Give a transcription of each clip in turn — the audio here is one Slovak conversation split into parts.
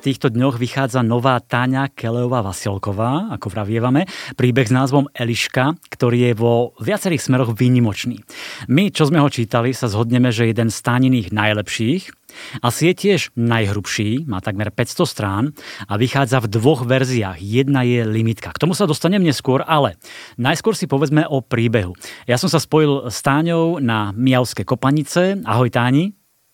týchto dňoch vychádza nová Táňa Kelejová-Vasilková, ako vravievame, príbeh s názvom Eliška, ktorý je vo viacerých smeroch výnimočný. My, čo sme ho čítali, sa zhodneme, že jeden z Tániných najlepších. Asi je tiež najhrubší, má takmer 500 strán a vychádza v dvoch verziách. Jedna je limitka. K tomu sa dostanem neskôr, ale najskôr si povedzme o príbehu. Ja som sa spojil s Táňou na Mijavské Kopanice. Ahoj Táni.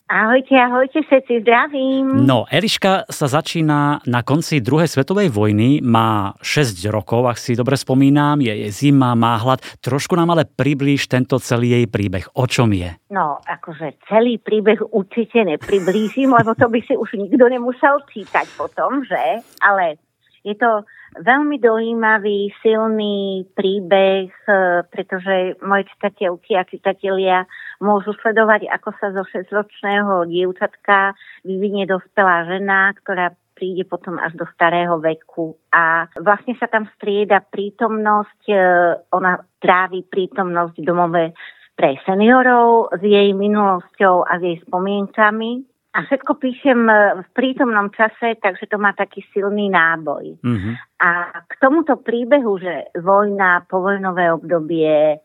Ahojte všetci, zdravím. No, Eliška sa začína na konci druhej svetovej vojny, má 6 rokov, ak si dobre spomínam, je zima, má hlad. Trošku nám ale priblíž tento celý jej príbeh. O čom je? No, akože celý príbeh určite nepriblížim, lebo to by si už nikto nemusel čítať potom, že? Ale je to veľmi dojímavý, silný príbeh, pretože moje čitateľky a čitatelia môžu sledovať, ako sa zo 6-ročného dievčatka vyvinie dospelá žena, ktorá príde potom až do starého veku. A vlastne sa tam strieda prítomnosť, ona trávi prítomnosť v domove pre seniorov s jej minulosťou a s jej spomienkami. A všetko píšem v prítomnom čase, takže to má taký silný náboj. Mm-hmm. A k tomuto príbehu, že vojna, povojnové obdobie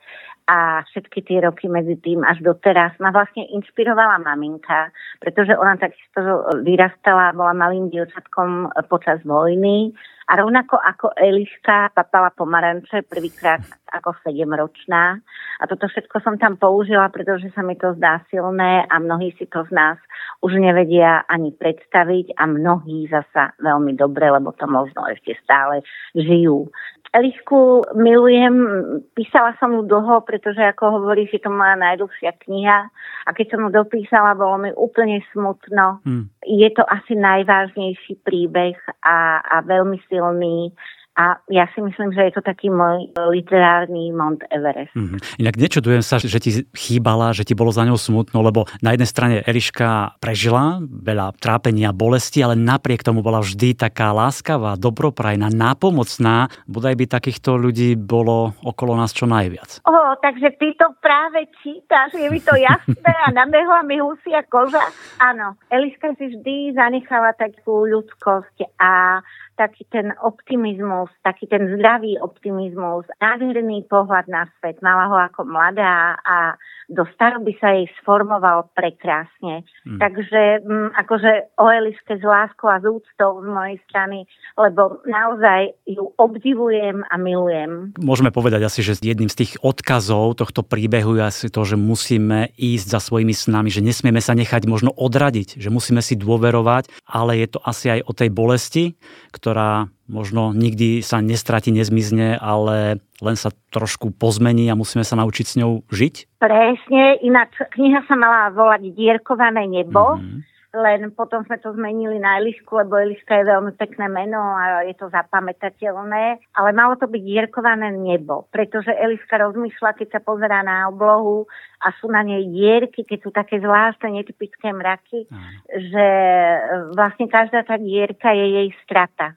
a všetky tie roky medzi tým až doteraz ma vlastne inšpirovala maminka, pretože ona takisto vyrastala, bola malým dievčatkom počas vojny a rovnako ako Eliška papala pomaranče prvýkrát ako 7-ročná. A toto všetko som tam použila, pretože sa mi to zdá silné a mnohí si to z nás už nevedia ani predstaviť a mnohí zasa veľmi dobre, lebo to možno ešte stále žijú. Elišku milujem, písala som ju dlho, pretože ako hovoríš, je to moja najdlhšia kniha a keď som ju dopísala, bolo mi úplne smutno. Je to asi najvážnejší príbeh a veľmi silný. A ja si myslím, že je to taký môj literárny Mount Everest. Mm-hmm. Inak nečudujem sa, že ti chýbala, že ti bolo za ňou smutno, lebo na jednej strane Eliška prežila veľa trápenia, bolesti, ale napriek tomu bola vždy taká láskavá, dobroprajná, nápomocná. Bodaj by takýchto ľudí bolo okolo nás čo najviac. Takže ty to práve čítaš, je mi to jasné a nabehla mi husia koža. Áno, Eliška si vždy zanechala takú ľudskosť a taký ten optimizmus, taký ten zdravý optimizmus, nádherný pohľad na svet. Mala ho ako mladá a do staroby sa jej sformoval prekrásne. Takže akože o Eliške s láskou a z úctou z mojej strany, lebo naozaj ju obdivujem a milujem. Môžeme povedať asi, že jedným z tých odkazov tohto príbehu je asi to, že musíme ísť za svojimi snami, že nesmieme sa nechať možno odradiť, že musíme si dôverovať, ale je to asi aj o tej bolesti, ktorá možno nikdy sa nestratí, nezmizne, ale len sa trošku pozmení a musíme sa naučiť s ňou žiť? Presne, ináč kniha sa mala volať Dierkované nebo, len potom sme to zmenili na Elišku, lebo Eliška je veľmi pekné meno a je to zapamätateľné, ale malo to byť Dierkované nebo, pretože Eliška rozmýšľa, keď sa pozerá na oblohu a sú na nej dierky, keď sú také zvláštne netypické mraky, že vlastne každá tá dierka je jej strata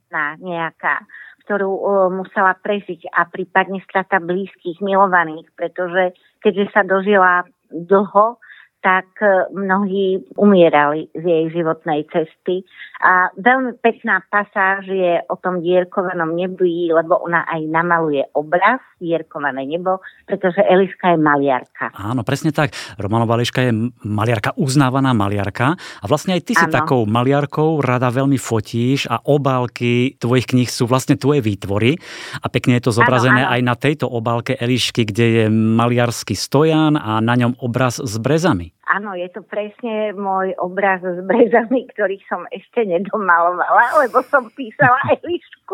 nejaká, ktorú musela prežiť a prípadne strata blízkych, milovaných, pretože keďže sa dožila dlho, tak mnohí umierali z jej životnej cesty. A veľmi pekná pasáž je o tom dierkovanom nebi, lebo ona aj namaluje obraz, dierkované nebo, pretože Eliška je maliarka. Áno, presne tak. Romanová Eliška je maliarka, uznávaná maliarka. A vlastne aj ty si takou maliarkou, rada veľmi fotíš a obálky tvojich kníh sú vlastne tvoje výtvory. A pekne je to zobrazené aj na tejto obálke Elišky, kde je maliarský stojan a na ňom obraz s brezami. Áno, je to presne môj obraz s brezami, ktorých som ešte nedomalovala, lebo som písala Elišku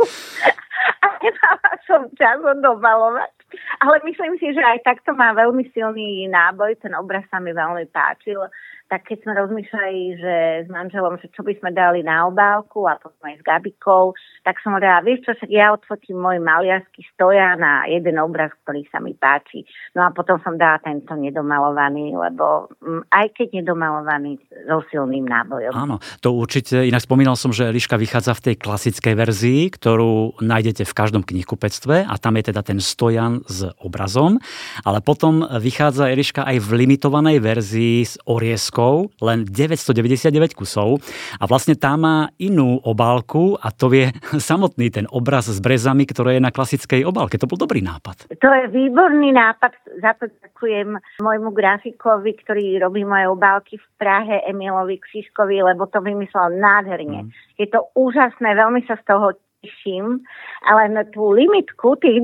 a nemala som čas ho domalovať. Ale myslím si, že aj takto má veľmi silný náboj, ten obraz sa mi veľmi páčil. Tak keď sme rozmýšľali, že s manželom, že čo by sme dali na obálku a potom aj s Gabikou, tak som hovorila, vieš čo, však ja odfotím môj maliarsky stojan na jeden obraz, ktorý sa mi páči. No a potom som dala tento nedomalovaný, lebo aj keď nedomalovaný so silným nábojom. Áno, to určite. Inak spomínal som, že Eliška vychádza v tej klasickej verzii, ktorú nájdete v každom knihkupectve a tam je teda ten stojan s obrazom, ale potom vychádza Eliška aj v limitovanej verzii s orieskou, len 999 kusov a vlastne tá má inú obálku a to je samotný ten obraz s brezami, ktoré je na klasickej obálke. To bol dobrý nápad. To je výborný nápad, za to ďakujem môjmu grafikovi, ktorý robí moje obálky v Prahe, Emilovi Kšiškovi, lebo to vymyslel nádherne. Je to úžasné, veľmi sa z toho teším, ale na tú limitku tých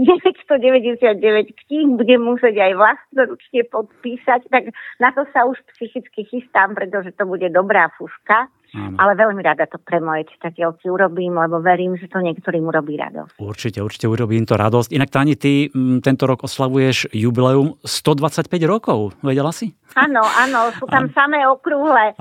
999 kníh budem musieť aj vlastnoručne podpísať, tak na to sa už psychicky chystám, pretože to bude dobrá fuška. Ale veľmi rada to pre moje čitateľky urobím, lebo verím, že to niektorým urobí radosť. Určite urobím to radosť. Inak, Táni, ty tento rok oslavuješ jubileum 125 rokov. Vedela si? Áno, sú tam samé okrúhle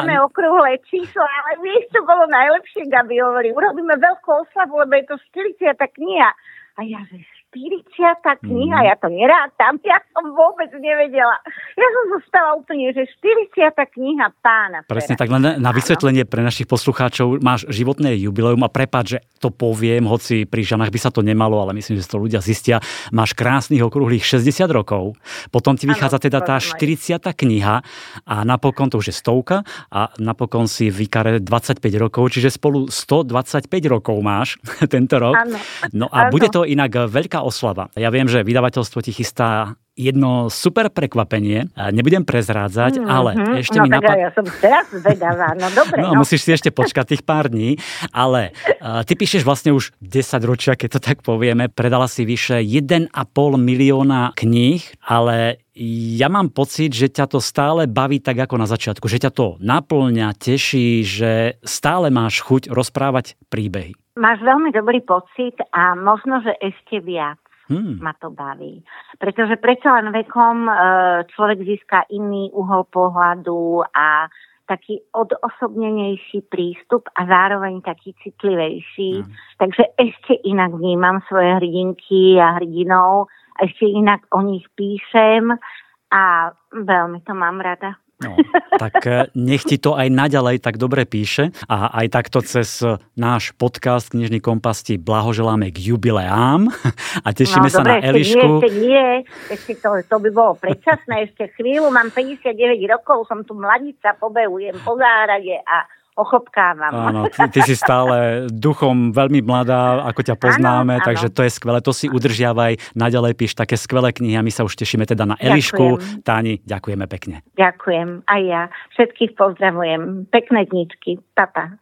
čísla, ale vieš, čo bolo najlepšie, Gabi hovorí, urobíme veľkú oslavu, lebo je to 40. kniha. A ja, že 40. kniha, ja to nerátam, ja som vôbec nevedela. Ja som zostala úplne, že 40. kniha Pána. Presne tak, len na vysvetlenie pre našich poslucháčov, máš životné jubileum a prepáč, že to poviem, hoci pri ženách by sa to nemalo, ale myslím, že to ľudia zistia. Máš krásnych okrúhlych 60 rokov, potom ti vychádza teda tá 40. kniha a napokon to už je 100 a napokon si vykare 25 rokov, čiže spolu 125 rokov máš tento rok. No a bude to inak veľká oslava. Ja viem, že vydavateľstvo ti chystá jedno super prekvapenie. Nebudem prezrádzať, ale ešte mi ja som teraz zvedavá. No dobre. No, musíš si ešte počkať tých pár dní, ale ty píšeš vlastne už 10 ročia, keď to tak povieme. Predala si vyše 1,5 milióna kníh, ale ja mám pocit, že ťa to stále baví tak ako na začiatku, že ťa to naplňa, teší, že stále máš chuť rozprávať príbehy. Máš veľmi dobrý pocit a možno, že ešte viac ma to baví. Pretože predsa len vekom človek získa iný uhol pohľadu a taký odosobnenejší prístup a zároveň taký citlivejší. Takže ešte inak vnímam svoje hrdinky a hrdinov, ešte inak o nich píšem a veľmi to mám rada. No, tak nech ti to aj naďalej tak dobre píše a aj takto cez náš podcast Knižný kompas ti blahoželáme k jubileám a tešíme sa na Elišku. Ešte to by bolo predčasné, ešte chvíľu, mám 59 rokov, som tu mladica, pobehujem po záhrade a ochopkávam. Áno, ty si stále duchom veľmi mladá, ako ťa poznáme, takže to je skvelé, to si udržiavaj, naďalej píš také skvelé knihy a my sa už tešíme teda na Elišku. Ďakujem. Táni, ďakujeme pekne. Ďakujem, aj ja. Všetkých pozdravujem. Pekné dničky. Pa.